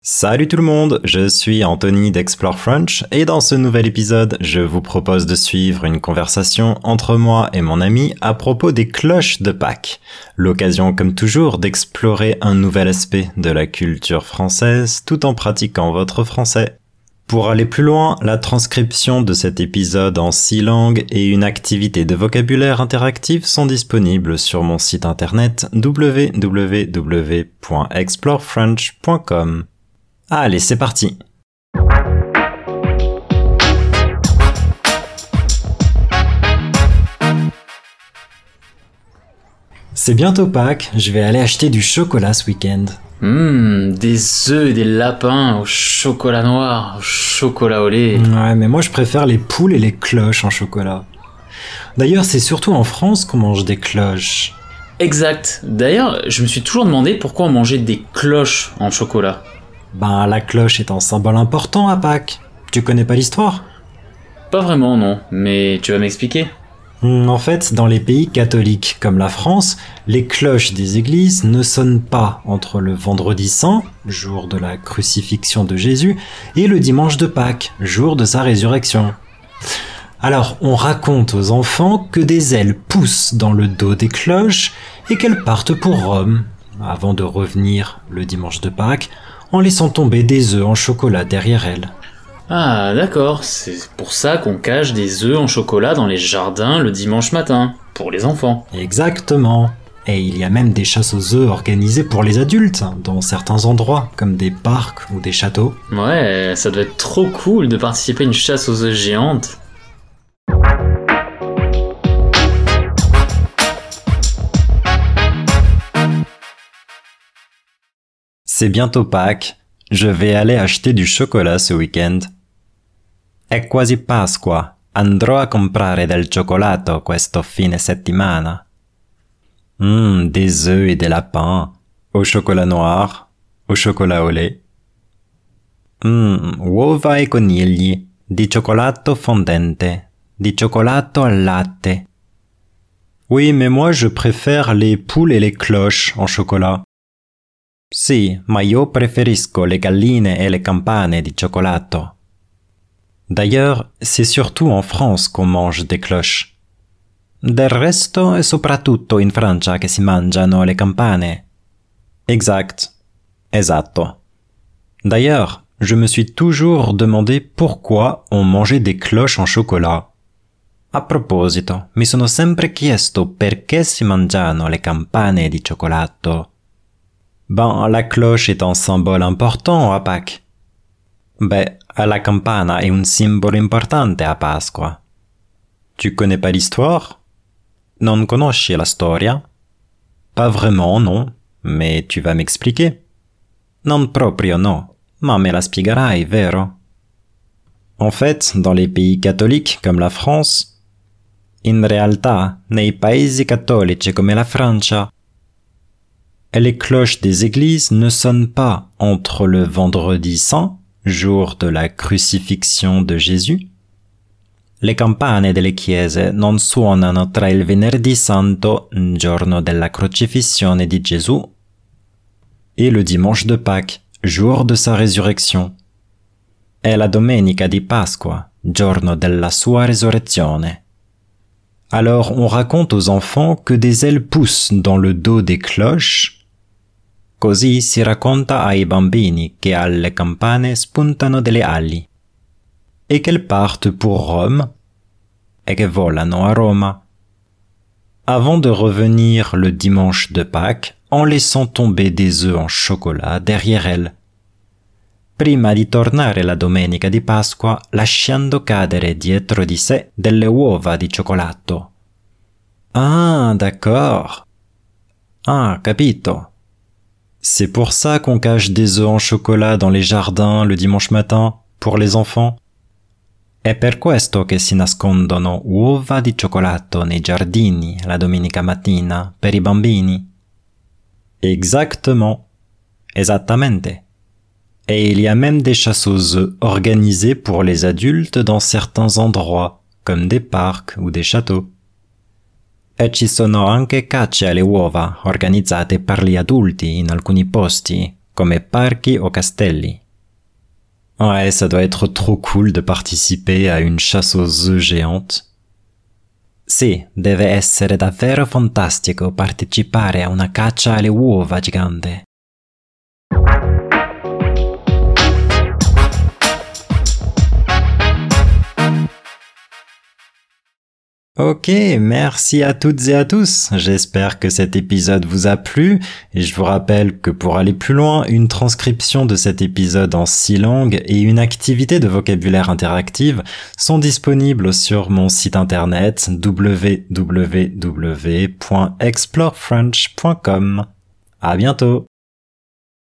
Salut tout le monde, je suis Anthony d'Explore French et dans ce nouvel épisode, je vous propose de suivre une conversation entre moi et mon ami à propos des cloches de Pâques. L'occasion comme toujours d'explorer un nouvel aspect de la culture française tout en pratiquant votre français. Pour aller plus loin, la transcription de cet épisode en 6 langues et une activité de vocabulaire interactive sont disponibles sur mon site internet www.explorefrench.com. Allez, c'est parti! C'est bientôt Pâques, je vais aller acheter du chocolat ce week-end. Des œufs et des lapins au chocolat noir, au chocolat au lait. Ouais, mais moi je préfère les poules et les cloches en chocolat. D'ailleurs, c'est surtout en France qu'on mange des cloches. Exact. D'ailleurs, je me suis toujours demandé pourquoi on mangeait des cloches en chocolat. Ben, la cloche est un symbole important à Pâques. Tu connais pas l'histoire ? Pas vraiment, non. Mais tu vas m'expliquer ? En fait, dans les pays catholiques comme la France, les cloches des églises ne sonnent pas entre le vendredi saint, jour de la crucifixion de Jésus, et le dimanche de Pâques, jour de sa résurrection. Alors, on raconte aux enfants que des ailes poussent dans le dos des cloches et qu'elles partent pour Rome, avant de revenir le dimanche de Pâques, en laissant tomber des œufs en chocolat derrière elles. Ah, d'accord. C'est pour ça qu'on cache des œufs en chocolat dans les jardins le dimanche matin, pour les enfants. Exactement. Et il y a même des chasses aux œufs organisées pour les adultes, dans certains endroits, comme des parcs ou des châteaux. Ouais, ça doit être trop cool de participer à une chasse aux œufs géante. C'est bientôt Pâques, je vais aller acheter du chocolat ce week-end. È quasi Pasqua, andrò a comprare del cioccolato questo fine settimana. Des œufs et des lapins, au chocolat noir, au chocolat au lait. Uova e conigli, di cioccolato fondente, di cioccolato al latte. Oui, mais moi je préfère les poules et les cloches en chocolat. Sì, ma io preferisco le galline e le campane di cioccolato. D'ailleurs, c'est surtout en France qu'on mange des cloches. Del resto è soprattutto in Francia che si mangiano le campane. Exact. Esatto. D'ailleurs, je me suis toujours demandé pourquoi on mangeait des cloches en chocolat. A proposito, mi sono sempre chiesto perché si mangiano le campane di cioccolato. Ben, la cloche est un symbole important à Pâques. Ben, la campana est un simbolo importante a Pasqua. Tu connais pas l'histoire? Non conosci la storia? Pas vraiment, non, mais tu vas m'expliquer. Non proprio no, ma me la spiegherai, vero? En fait, dans les pays catholiques comme la France, in realtà, nei paesi cattolici come la Francia, les cloches des églises ne sonnent pas entre le vendredi saint, jour de la crucifixion de Jésus. Le campane delle chiese non suonano tra il venerdì santo, giorno della crocifissione di Gesù, et le dimanche de Pâques, jour de sa résurrection, et la domenica di Pasqua, giorno della sua resurrezione. Alors on raconte aux enfants que des ailes poussent dans le dos des cloches. Così si racconta ai bambini che alle campane spuntano delle ali e qu'elles partent pour Rome et che volano a Roma. Avant de revenir le dimanche de Pâques en laissant tomber des œufs en chocolat derrière elles. Prima di tornare la domenica di Pasqua lasciando cadere dietro di sé delle uova di cioccolato. Ah, d'accord. Ah, capito. C'est pour ça qu'on cache des œufs en chocolat dans les jardins le dimanche matin, pour les enfants. È per questo che si nascondono uova di cioccolato nei giardini la domenica mattina per i bambini. Exactement. Esattamente. Et il y a même des chasses aux œufs organisées pour les adultes dans certains endroits, comme des parcs ou des châteaux. E ci sono anche cacce alle uova organizzate per gli adulti in alcuni posti, come parchi o castelli. Ouais, ça doit être trop cool de participer à une chasse aux œufs géante. Sì, deve essere davvero fantastico partecipare a una caccia alle uova gigante. Ok, merci à toutes et à tous. J'espère que cet épisode vous a plu et je vous rappelle que pour aller plus loin, une transcription de cet épisode en 6 langues et une activité de vocabulaire interactive sont disponibles sur mon site internet www.explorefrench.com. À bientôt.